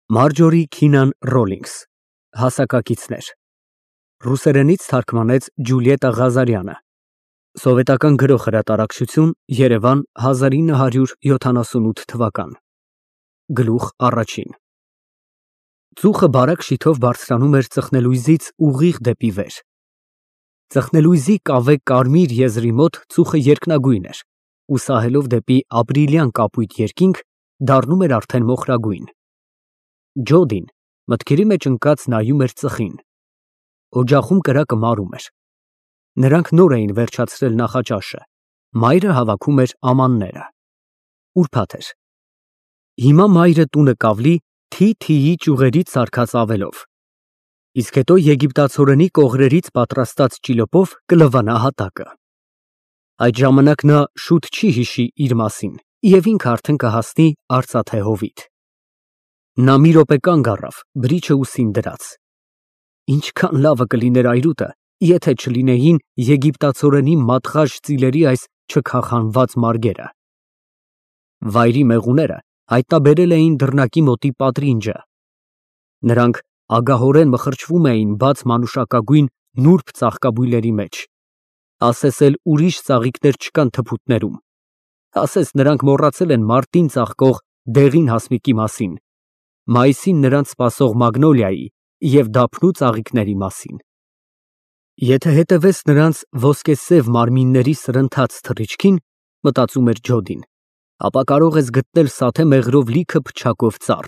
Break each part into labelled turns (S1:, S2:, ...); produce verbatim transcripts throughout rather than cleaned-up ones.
S1: Մարջորի Քինան Ռոլինգս, Հասակակիցներ, ռուսերենից թարգմանեց Ջուլիետտա Ղազարյանը, սովետական գրող հրատարակչություն, Երևան հազար ինը հարյուր յոթանասունութ թվական, գլուխ առաջին Ծուխը բարակ շիթով բարձրանում էր ծխնելույզից ուղիղ դեպի վեր, ծխնելույզի կավե կարմիր եզրի մոտ ծուխը երկնագույն էր ու սահելով դեպի ապրիլյան կապույտ երկինք, դառնում էր արդեն մոխրագույն։ Ջոդին մտքերի մեջ ընկած նայում էր ծխին։ Օջախում կրակը մարում էր։ Նրանք նոր էին վերջացրել նախաճաշը, մայրը հավաքում էր ամանները։ Ուրբաթ էր։ Հիմա մայրը տունը կավլի թի-թիի ճյուղերից սարքած ավելով, իսկ հետո եգիպտացորենի կողրերից պատրաստած ճիլոպով կլվանա հատակը։ Այդ ժամանակ նա շուտ չի հիշի իր մասին և ինքը արդեն կհասնի արծաթե հովիտ։ Նա մի րոպե կանգ առավ, բրիչը ուսին դրած։ Ինչքան լավը կլիներ այրուտը, եթե չլինեին եգիպտացորենի մատղաշ ծիլերի այս չքախանված մարգերը։ Վայրի մեղուները հայտնաբերել էին դռնակի մոտի պատրինջը։ Նրանք ագահորեն մխրճվում էին բաց մանուշակագույն նուրբ ծաղկաբույլերի մեջ, ասես էլ ուրիշ ծաղիկներ չկան թփուտներում, ասես նրանք մոռացել են մարտին ծաղկող դեղին հասմիկի մասին, մայիսին նրանց սպասող մագնոլիայի և դափնու ծաղիկների մասին։ Եթե հետևես նրանց ոսկեսև մարմինների սրընթաց թռիչքին, մտածում էր Ջոդին, ապա կարող ես գտնել սաթե մեղրով լիքը փչակով ծառ։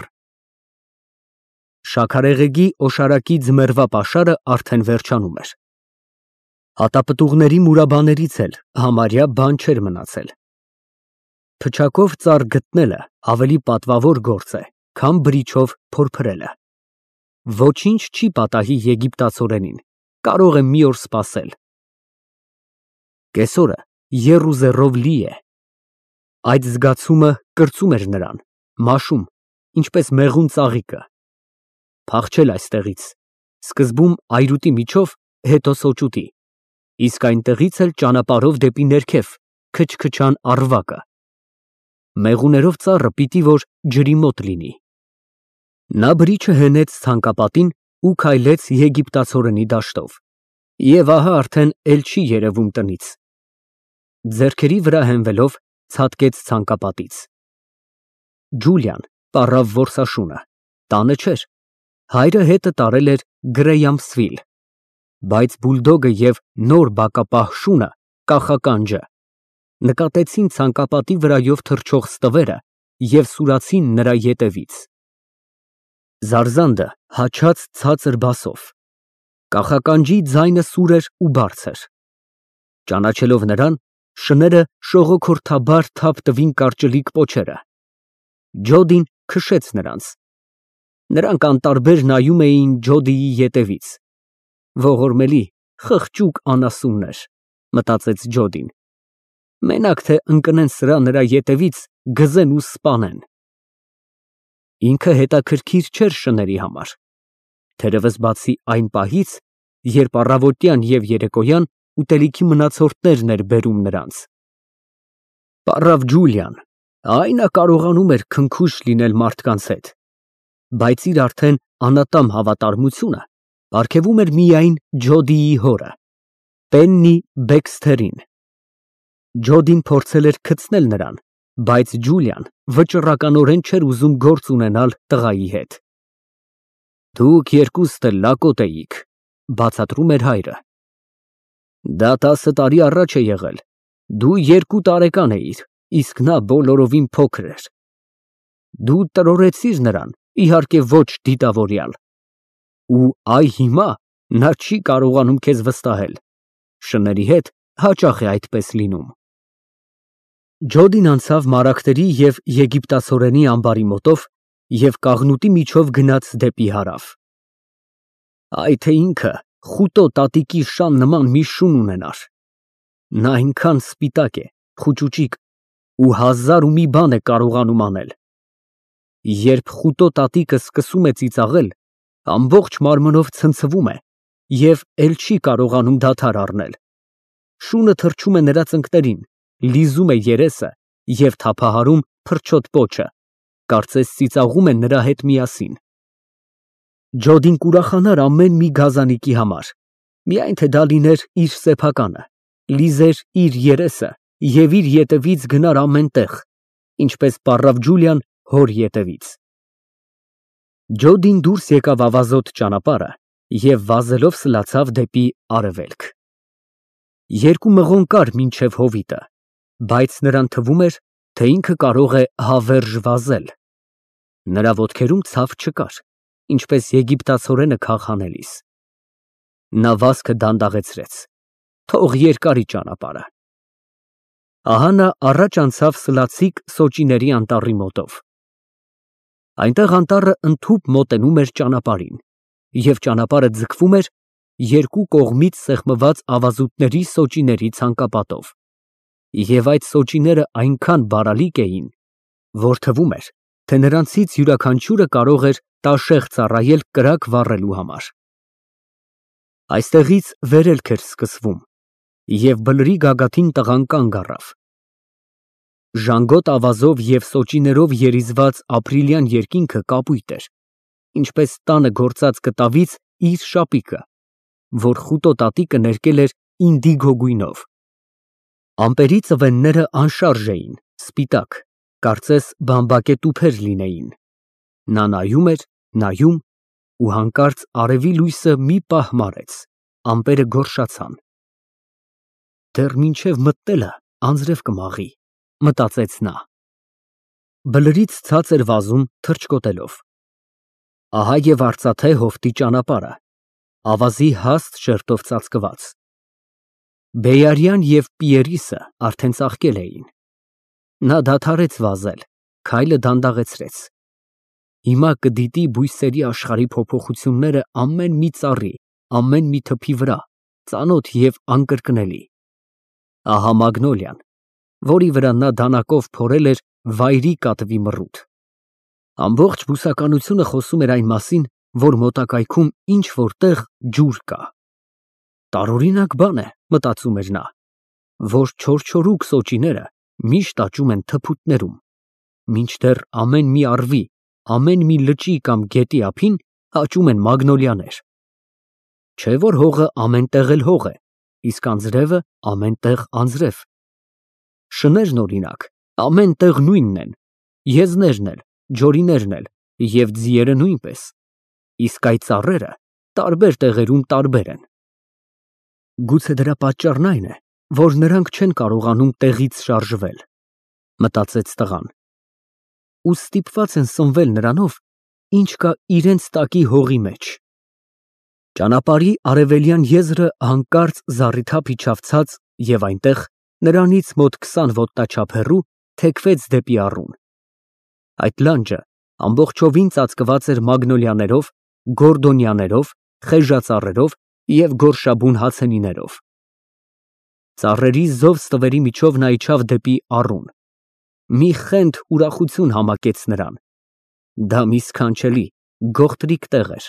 S1: Շաքարեղեգի օշարակի ձմեռվա պաշարը արդեն վերջանում էր։ Հատապտուղների մուրաբաներից էլ համարյա բան չէր մնացել։ Փչակով ծառ գտնելը ավելի պատվավոր գործ է, քան բրիչով փորփրելը։ Ոչինչ չի պատահի եգիպտացորենին, կարող է մի օր սպասել։ Կեսօրը եռուզեռով լի է։ Այդ զգացումը կրծում էր նրան, մաշում, ինչպես մեղուն ծաղիկը։ Փախչել այստեղից, սկզբում այրուտի միջով, հետո սոճուտի, իսկ այնտեղից էլ ճանապարհով դեպի ներքև, քչքչան առվակը։ Մեղուներով ծառը պիտի որ ջրի մոտ լինի։ Նա բրիչը հենեց ցանկապատին ու քայլեց եգիպտացորենի դաշտով, և ահա արդեն էլ չի երևում տնից։ Ձեռքերի վրա հենվելով ցատկեց ցանկապատից։ Ջուլիան պառավ որսաշունը, տանը չէր, հայրը հետը տարել էր Գրեյամսվիլ, բայց բուլդոգը և նոր բակապահ շունը, կախականջը, նկատեցին ցանկապատի վրայով թռչող ստվերը և սուրացին նրա ետևից։ Զարզանդը հաչաց ցածր բասով, կախականջի ձայնը սուր էր ու բարձր։ Ճանաչելով նրան, շները շողոքորթաբար թափ տվին կարճլիկ պոչերը։ Ջոդին քշեց նրանց։ Նրանք անտարբեր նայում էին Ջոդիի ետևից։ Ողորմելի, խղճուկ անասուններ, մտածեց Ջոդին։ Մենակ թե ընկնեն սրա նրա ետևից, գզեն ու սպանեն։ Ինքը հետաքրքիր չէր շների համար, թերևս բացի այն պահից, երբ առավոտյան և երեկոյան ուտելիքի մնացորդներն էր բերում նրանց։ Պառավ Ջուլիան, այն ա կարողանում էր քնքուշ լինել մարդկանց հետ, բայց իր արդեն անատամ հավատարմությունը պարգևում էր միայն Ջոդիի հորը, Պեննի Բեքսթերին։ Ջոդին փորձել էր քցնել նրան, բայց Ջուլիան վճռականորեն չէր ուզում գործ ունենալ տղայի հետ։ Դուք երկուստ էլ լակոտ էիք, բացատրում էր հայրը։ Դա տասը տարի առաջ է եղել, դու երկու տարեկան էիր, իսկ նա բոլորովին փոքր էր։ Դու տրորեցիր նրան, իհարկե ոչ դիտավորյալ։ Ու այ հիմա նա չի կարողանում քեզ վստահել, շների հետ հաճախ է այդպես լինում։ Ջոդին անցավ մարագների և եգիպտացորենի ամբարի մոտով և կաղնուտի միջով գնաց դեպի հարավ։ Այ թե ինքը խուտո տատիկի շան նման մի շուն ունենար։ Նա այնքան սպիտակ է, խուճուճիկ ու հազար ու մի բան է կարողանում անել։ Երբ խուտո տատիկը սկսում է ծիծաղել, ամբողջ մարմնով ցնցվում է և էլ չի կարողանում դադար առնել։ Շունը թռչում է նրա ծնկներին, լիզում է երեսը և թափահարում փրչոտ պոչը, կարծես ծիծաղում է նրա հետ միասին։ Ջոդին կուրախանար ամեն մի գազանիկի համար, միայն թե դա լիներ իր սեփականը, լիզեր իր երեսը և իր ետևից գնար ամեն տեղ, ինչպես պառավ Ջուլիան հոր ետևից։ Ջոդին դուրս եկավ ավազոտ ճանապարհը և վազելով սլացավ դեպի արևելք։ Երկու մղոն կար մինչև հովիտը, բայց նրան թվում էր, թե ինքը կարող է հավերժ վազել։ Նրա ոտքերում ցավ չկար, ինչպես եգիպտացորենը քաղհանելիս։ Նա վազքը դանդաղեցրեց, թող երկարի ճանապարհը։ Ահա նա առաջ անցավ Սլացիկ Սոճիների անտառի մոտով։ Այնտեղ անտառը ընդհուպ մոտենում էր ճանապարհին, և ճանապարհը ձգվում էր երկու կողմից սեղմված ավազուտների սոճիների ցանկապատով, և այդ սոճիները այնքան բարալիկ էին, որ թվում էր, թե նրանցից յուրաքանչյուրը կարող էր տաշեղ ծառայել կրակ վառելու համար։ Այստեղից վերելք էր սկսվում, և բլրի գագաթին տղան կանգ առավ։ Ժանգոտ ավազով և սոճիներով երիզված ապրիլյան երկինքը կապույտ էր, ինչպես տանը գործած կտավից իր շապիկը, որ խուտոտատիկը ներկել էր ինդիգո գույնով։ Ամպերի ծվենները անշարժ էին, սպիտակ, կարծես բամբակե տուփեր լինեին։ Նա նայում էր, նայում ու հանկարծ արևի լույսը մի պահ մարեց, ամպերը գորշացան։ Դեռ մինչև մտնելը անձրև կմաղի, մտածեց նա։ Բլրից ցած էր վազում թռչկոտելով։ Ահա և արծաթե հովտի ճանապարհը, ավազի հաստ շերտով ծածկված։ Բեյարյան և Պիերիսը արդեն ծաղկել էին։ Նա դադարեց վազել, քայլը դանդաղեցրեց։ Հիմա կդիտի բույսերի աշխարհի փոփոխությունները ամեն մի ծառի, ամեն մի թփի վրա, ծանոթ և անկրկնելի։ Ահա մագնոլիան, որի վրա նա դանակով փորել էր վայրի կատվի մռութ։ Ամբողջ բուսականությունը խոսում էր այն մասին, որ մոտակայքում ինչ֊որ տեղ ջուր կա։ Տարօրինակ բան է, մտածում էր նա, որ չորչորուկ սոճիները միշտ աճում են թփուտներում, մինչդեռ ամեն մի առվի, ամեն մի լճի կամ գետի ափին աճում են մագնոլիաներ։ Չէ՞ որ հողը ամեն տեղ էլ հող է, իսկ անձրևը ամեն տեղ անձրև։ Շներն, օրինակ, ամեն տեղ նույնն են, եզներն էլ, ջորիներն էլ և ձիերը նույնպես, իսկ այդ ծառերը տարբեր տեղերում տարբեր են։ Գուցե դրա պատճառն այն է, որ նրանք չեն կարողանում տեղից շարժվել, մտածեց տղան, ու ստիպված են սնվել նրանով, ինչ կա իրենց տակի հողի մեջ։ Ճանապարհի արևելյան եզրը հանկարծ զառիթափ իջավ ցած և այնտեղ, նրանից մոտ քսան ոտնաչափ հեռու, թեքվեց դեպի առուն։ Այդ լանջը ամբողջովին ծածկված էր մագնոլիաներով, գորդոնիաներով, խեժածառերով և գորշաբուն հացենիներով։ Ծառերի զով ստվերի միջով նա իջավ դեպի առուն։ Մի խենթ ուրախություն համակեց նրան։ Դա մի սքանչելի, գողտրիկ տեղ էր։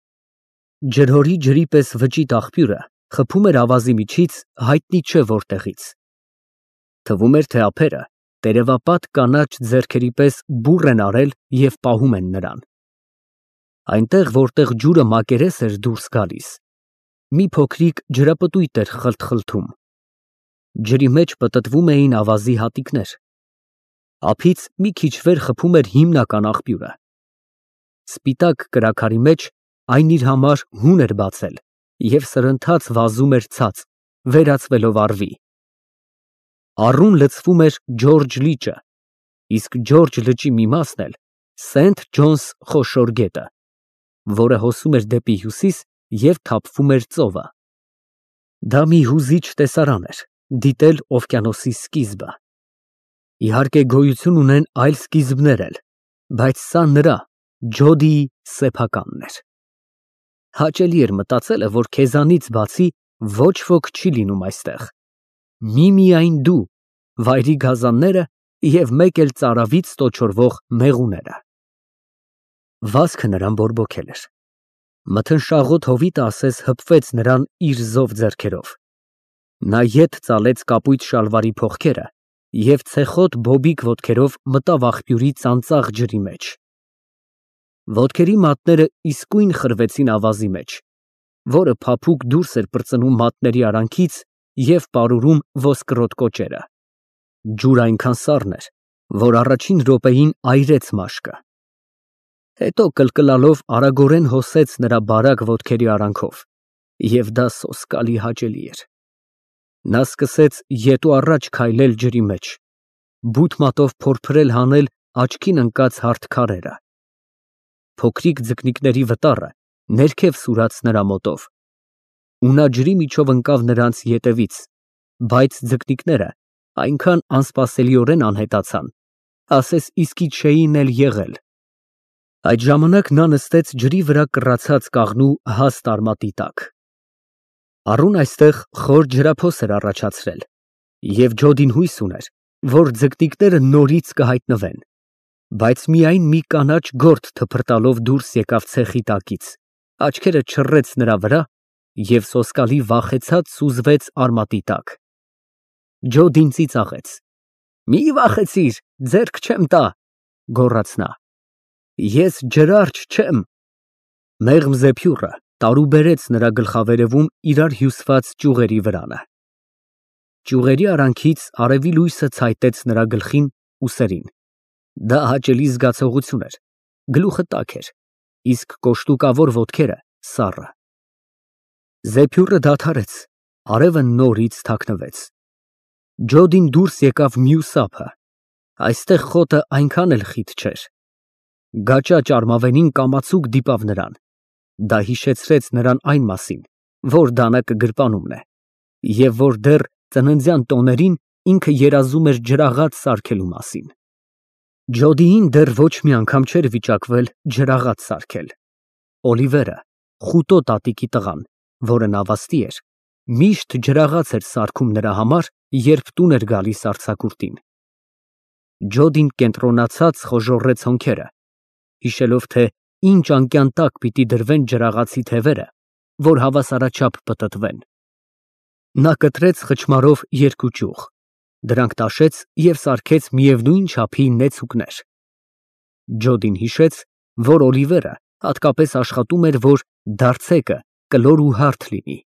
S1: Ջրհորի ջրի պես վճիտ աղբյուրը խփում էր ավազի միջից հայտնի չէ որտեղից։ Թվում էր, թե ափերը տերևապատ կանաչ ձեռքերի պես բուռ են արել և պահում են նրան։ Այնտեղ, որտեղ ջուրը մակերես էր դուրս գալիս, մի փոքրիկ ջրապտույտ էր խլթխլթում։ Ջրի մեջ պտտվում էին ավազի հատիկներ։ Ափից մի քիչ վեր խփում էր հիմնական աղբյուրը։ Սպիտակ կրաքարի մեջ այն իր համար հուն էր բացել և սրընթաց վազում էր ցած, վերածվելով առվի։ Առուն լցվում էր Ջորջը լիճը, իսկ Ջորջ լճի մի մասն էլ Սենթ Ջոնս խոշոր գետը, որը հոսում էր դեպի հյուսիս և թափվում էր ծովը։ Դա մի հուզիչ տեսարան էր, դիտել օվկիանոսի սկիզբը։ Իհարկե գոյություն ունեն այլ սկիզբներ էլ, բայց սա նրա՝ Ջոդիի սեփականն էր։ Հաճելի էր մտածելը, որ քեզանից բացի ոչ ոք չի լինում այստեղ, միմիայն դու, վայրի գազանները և մեկ էլ ծարավից ստոչորվող մեղուները։ Վազքը նրան բորբոքել էր։ Մթնշաղոտ հովիտը ասես հպվեց նրան իր զով ձեռքերով։ Նա ետ ծալեց կապույտ շալվարի փողքերը և ցեխոտ բոբիկ ոտքերով մտավ աղբյուրի ծանծաղ ջրի մեջ։ Ոտքերի մատները իսկույն խրվեցին ավազի մեջ, որը փափուկ դուրս էր պրծնում մատների արանքից և պարուրում ոսկրոտ կոճերը։ Ջուրը այնքան սառն էր, որ առաջին րոպեին այրեց մաշկը։ Հետո կլկլալով արագորեն հոսեց նրա բարակ ոտքերի արանքով, և դա սոսկալի հաճելի էր։ Նա սկսեց ետ ու առաջ քայլել ջրի մեջ, բութ մատով փորփրել հանել աչքին ընկած հարթ քարերը։ Փոքրիկ ձկնիկների վտառը ներքև սուրաց նրա մոտով, ու նա ջրի միջով ընկավ նրանց ետևից, բայց ձկնիկները այնքան անսպասելիորեն անհետացան, ասես իսկի չէին էլ եղել։ Այդ ժամանակ նա նստեց ջրի վրա կռացած կաղնու հաստ արմատի տակ։ Առուն այստեղ խոր ջրափոս էր առաջացրել, և Ջոդին հույս ուներ, որ ձկնիկները նորից կհայտնվեն, բայց միայն մի կանաչ գորգ թփրտալով դուրս եկավ ցեխի տակից, աչքերը չռեց նրա վրա և սոսկալի վախեցած սուզվեց արմատի տակ։ Ջոդին ծիծաղեց։ «Մի վախեցիր, ձեռք չեմ տա», գոռաց նա։ «Ես ջրարջ չեմ»։ Մեղմ զեփյուռը տարուբերեց նրա գլխավերևում իրար հյուսված ճյուղերի վրանը։ Ճյուղերի արանքից արևի լույսը ցայտեց նրա գլխին, ուսերին։ Դա հաճելի զգացողություն էր, գլուխը տաք էր, իսկ կոշտուկավոր ոտքերը սառը։ Զեփյուռը դադարեց, արևը նորից թաքնվեց։ Ջոդին դուրս եկավ մյուս ափը, այստեղ խոտը այնքան էլ խիտ չէր։ Գաճաճ արմավենին կամացուկ դիպավ նրան, դա հիշեցրեց նրան այն մասին, որ դանակը գրպանումն է, և որ դեռ ծննդյան տոներին ինքը երազում էր ջրաղաց սարքելու մասին։ Ջոդիին դեռ ոչ մի անգամ չէր վիճակվել ջրաղաց սարքել։ Օլիվերը, խուտո տատիկի տղան, որը նավաստի էր, միշտ ջրաղաց էր սարքում նրա համար, երբ տուն էր գալիս արձակուրդին։ Ջոդին կենտրոնացած խոժոռեց հոնքերը, հիշելով, թե ինչ անկյան տակ պիտի դրվեն ջրաղացի թևերը, որ հավասարաչափ պտտվեն։ Նա կտրեց խճմարով երկու ճյուղ, դրանք տաշեց և սարքեց միևնույն չափի նեցուկներ։ Ջոդին հիշեց, որ Օլիվերը հատկապես աշխատում էր, որ դարձեկը կլոր ու հարթ լինի։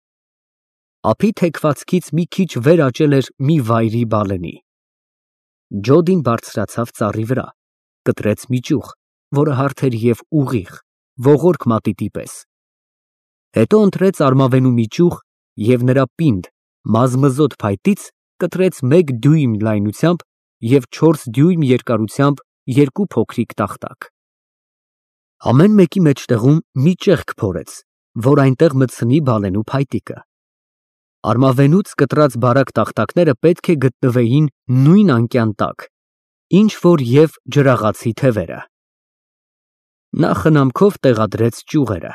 S1: Ափի թեքվածքից մի քիչ վեր աճել էր մի վայրի բալենի։ Ջոդին բարձրացավ ծառի վրա, կտրեց մի ճյուղ, որը հարթ էր և ուղիղ, ողորկ մատիտի պես։ Հետո ընտրեց արմավենու մի ճյուղ և նրա պինդ, մազմզոտ փայտից կտրեց մեկ դյույմ լայնությամբ և չորս դյույմ երկարությամբ երկու փոքրիկ տախտակ։ Ամեն մեկի մեջտեղում մի ճեղք փորեց, որ այնտեղ մտցնի բալենու փայտիկը։ Արմավենուց կտրած բարակ տախտակները պետք է գտնվեին նույն անկյան տակ, ինչ որ և ջրաղացի թևերը։ Նա խնամքով տեղադրեց ճյուղերը։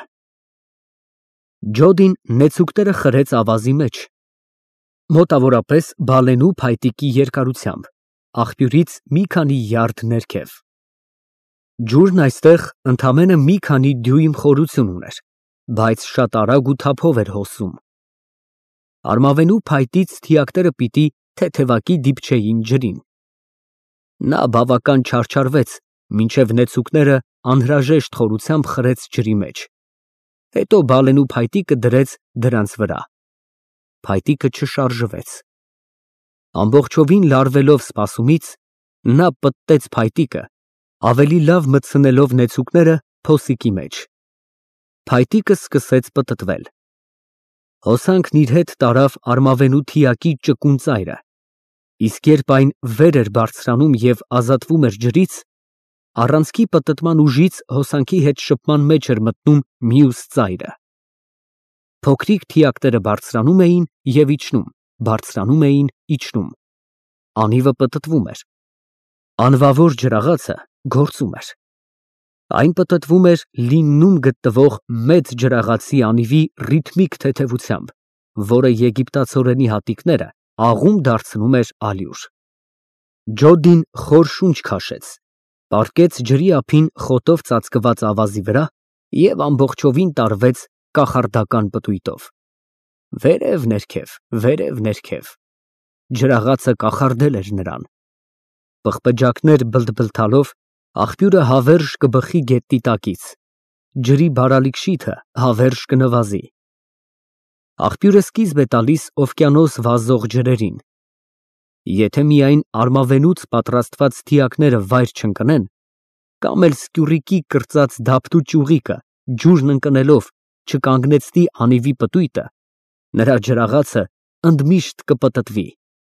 S1: Ջոդին նեցուկները խրեց ավազի մեջ, մոտավորապես բալենու փայտիկի երկարությամբ, աղբյուրից մի քանի յարդ ներքև։ Ջուրն այստեղ ընդամենը մի քանի դյույմ խորություն ուներ, բայց շատ արագ ու թափով էր հոսում։ Արմավենու փայտից թիակները պիտի թեթևակի դիպչեին ջրին։ Նա բավական չարչարվեց, մինչև նեցուկները անհրաժեշտ խորությամբ խրեց ջրի մեջ, հետո բալենու փայտիկը դրեց դրանց վրա։ Փայտիկը չշարժվեց։ Ամբողջովին լարվելով սպասումից, նա պտտեց փայտիկը, ավելի լավ մտցնելով նեցուկները փոսիկի մեջ։ Փայտիկը սկսեց պտտվել։ Հոսանքն իր հետ տարավ արմավենու թիակի ճկուն ծայրը, իսկ երբ այն վեր էր բարձրանում և ազատվում էր ջրից, առանցքի պտտման ուժից հոսանքի հետ շփման մեջ էր մտնում մյուս ծայրը։ Փոքրիկ թիակները բարձրանում էին և իջնում, բարձրանում էին, իջնում։ Անիվը պտտվում էր։ Անվավոր ջրաղացը գործում էր։ Այն պտտվում էր լիննում գտնվող մեծ ջրաղացի անիվի ռիթմիկ թեթևությամբ, որը եգիպտացորենի հատիկները աղում դարձնում էր ալյուր։ Ջոդին խոր շունչ քաշեց, պառկեց ջրի ափին խոտով ծածկված ավազի վրա և ամբողջովին տարվեց կախարդական պտույտով։ Վերև ներքև, վերև ներքև։ Ջրաղացը կախարդել էր նրան։ Պղպջակներ բլթբլթալով Աղբյուրը հավերժ կբխի գետնի տակից, ջրի բարալիկ շիթը հավերժ կնվազի։ Աղբյուրը սկիզբ է տալիս օվկիանոս վազող ջրերին։ Եթե միայն արմավենուց պատրաստված թիակները վայր չընկնեն, կամ էլ սկյուռիկի կրծած դափտու ճյուղիկը ջուրն ընկնելով չկանգնեցնի անիվի պտույտը, նրա ջրաղացը ընդմիշտ կպտտվի։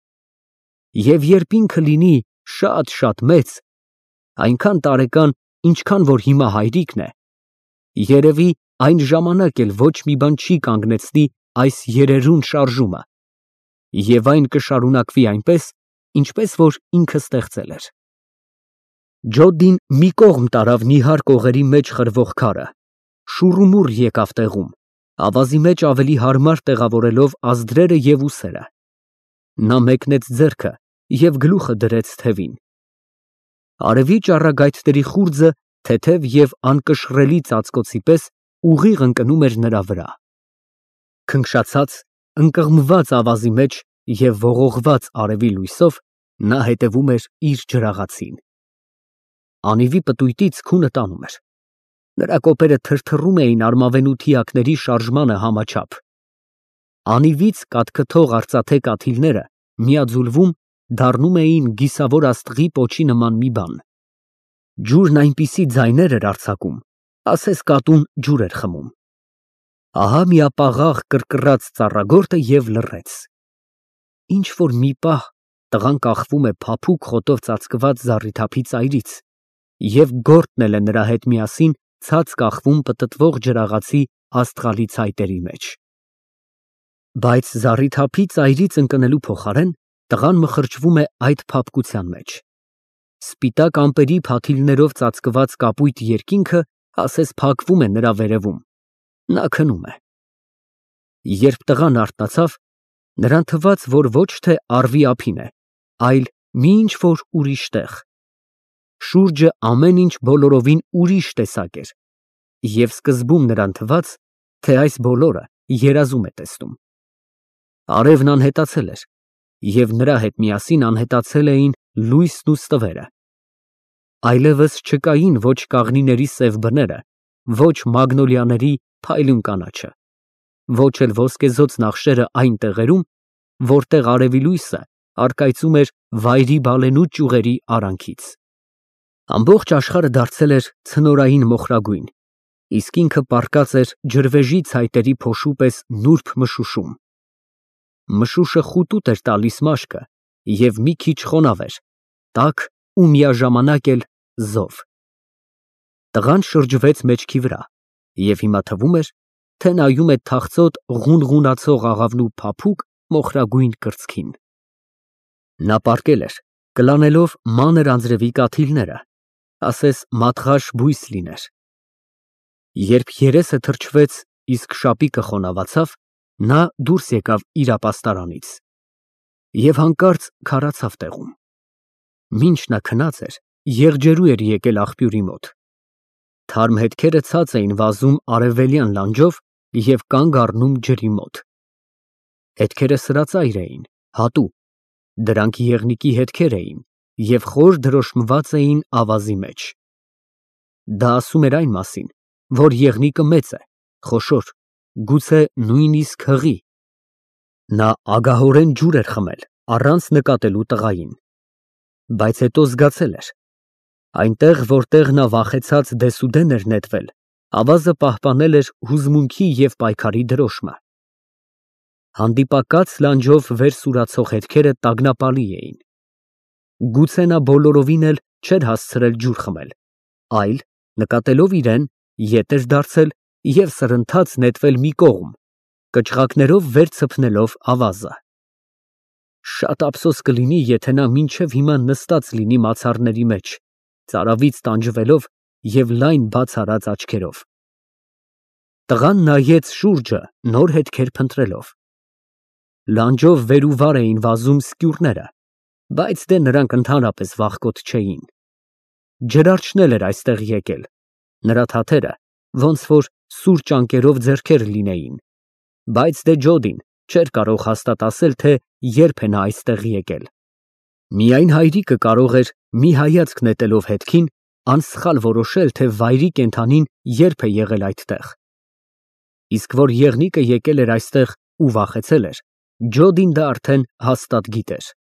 S1: Եվ երբ ինքը լինի շատ-շատ մեծ, այնքան տարեկան, ինչքան որ հիմա հայրիկն է, երևի այն ժամանակ էլ ոչ մի բան չի կանգնեցնի այս երերուն շարժումը, և այն կշարունակվի այնպես, ինչպես որ ինքը ստեղծել էր։ Ջոդդին մի կողմ տարավ նիհար կողերի մեջ խրվող քարը, շուռումուռ եկավ տեղում, ավազի մեջ ավելի հարմար տեղավորելով ազդրերը և ուսերը։ Նա մեկնեց ձեռքը և գլուխը դրեց թևին։ Արևի ճառագայթների խուրձը թեթև և անկշռելի ծածկոցի պես ուղիղ ընկնում էր նրա վրա։ Քնքշացած, ընկղմված ավազի մեջ և ողողված արևի լույսով նա հետևում էր իր ջրաղացին։ Անիվի պտույտից քունը տանում էր։ Նրա կոպերը թրթռում էին արմավենու թիակների շարժմանը համաչափ։ Անիվից կաթքթող արծաթե կաթիլները միաձուլվում դառնում էին գիսավոր աստղի պոչի նման մի բան։ Ջուրն այնպիսի ձայներ էր արձակում, ասես կատուն ջուր էր խմում։ Ահա միապաղաղ կռկռաց ծառագորտը և լռեց։ Ինչ֊որ մի պահ տղան կախվում է փափուկ խոտով ծածկված զառիթափի ծայրից, և գորտն էլ է նրա հետ միասին ցած կախվում պտտվող ջրաղացի աստղալի ցայտերի մեջ։ Բայց զառիթափի ծայրից ընկնելու փոխարեն տղան մխրճվում է այդ փափկության մեջ։ Սպիտակ ամպերի փաթիլներով ծածկված կապույտ երկինքը ասես փակվում է նրա վերևում։ Նա քնում է։ Երբ տղան արթնացավ, նրան թվաց, որ ոչ թե առվի ափին է, այլ մի ինչ֊որ ուրիշ տեղ։ Շուրջը ամեն ինչ բոլորովին ուրիշ տեսակ էր, և սկզբում նրան թվաց, թե այս բոլորը երազում է տեսնում։ Արևն անհետացել էր, և նրա հետ միասին անհետացել էին լույսն ու ստվերը։ Այլևս չկային ոչ կաղնիների սև բները, ոչ մագնոլիաների փայլուն կանաչը, ոչ էլ ոսկեզօծ նախշերը այն տեղերում, որտեղ արևի լույսը առկայծում էր վայրի բալենու ճյուղերի արանքից։ Ամբողջ աշխարհը դարձել էր ցնորային մոխրագույն, իսկ ինքը պառկած էր ջրվեժի ցայտերի փոշու պես նուրբ մշուշում։ Մշուշը խուտուտ էր տալիս մաշկը և մի քիչ խոնավ էր, տաք ու միաժամանակ էլ զով։ Տղան շրջվեց մեջքի վրա, և հիմա թվում էր, թե նայում է թախծոտ ղունղունացող աղավնու փափուկ մոխրագույն կրծքին։ Նա պառկել էր, կլանելով մանր անձրևի կաթիլները, ասես մատղաշ բույս լիներ։ Երբ երեսը թրջվեց, իսկ շապիկը խոնավացավ, նա դուրս եկավ իր ապաստարանից և հանկարծ քարացավ տեղում։ Մինչ նա քնած էր, եղջերու էր եկել աղբյուրի մոտ։ Թարմ հետքերը ցած էին վազում արևելյան լանջով և կանգ առնում ջրի մոտ։ Հետքերը սրածայր էին, հատու, դրանք եղնիկի հետքեր էին և խոր դրոշմված էին ավազի մեջ։ Դա ասում էր այն մասին, որ եղնիկը մեծ է, խոշոր, գուցե նույնիսկ հղի։ Նա ագահորեն ջուր էր խմել, առանց նկատելու տղային։ Բայց հետո զգացել էր. այնտեղ, որտեղ նա վախեցած դեսուդեն էր նետվել, ավազը պահպանել էր հուզմունքի և պայքարի դրոշմը։ Հանդիպակաց լանջով վեր սուրացող հետքերը տագնապալի էին։ Գուցե նա բոլորովին էլ չէր հասցրել ջուր խմել, այլ, նկատելով իրեն, ետ էր դարձել և սրընթաց նետվել մի կողմ, կչղակներով վեր ցփնելով ավազը։ Շատ ափսոս կլինի, եթե նա մինչև հիմա նստած լինի մացառների մեջ, ծարավից տանջվելով և լայն բաց արած աչքերով։ Տղան նայեց շուրջը նոր հետքեր փնտրելով։ Լանջով վեր ու վար էին վազում սկյուռները, բայց դե նրանք ընդհանրապես վախկոտ չէին։ Ջրարջն էր այստեղ եկել, նրա թաթերը ոնց որ սուր ճանկերով ձեռքեր լինեին, բայց դե Ջոդին չէր կարող հաստատ ասել, թե երբ է նա այստեղ եկել։ Միայն հայրիկը կարող էր մի հայացք նետելով հետքին անսխալ որոշել, թե վայրի կենդանին երբ է եղել այդտեղ։ Իսկ որ եղնիկը եկել էր այստեղ ու վախեցել էր, Ջոդին դա արդեն հաստատ գիտեր։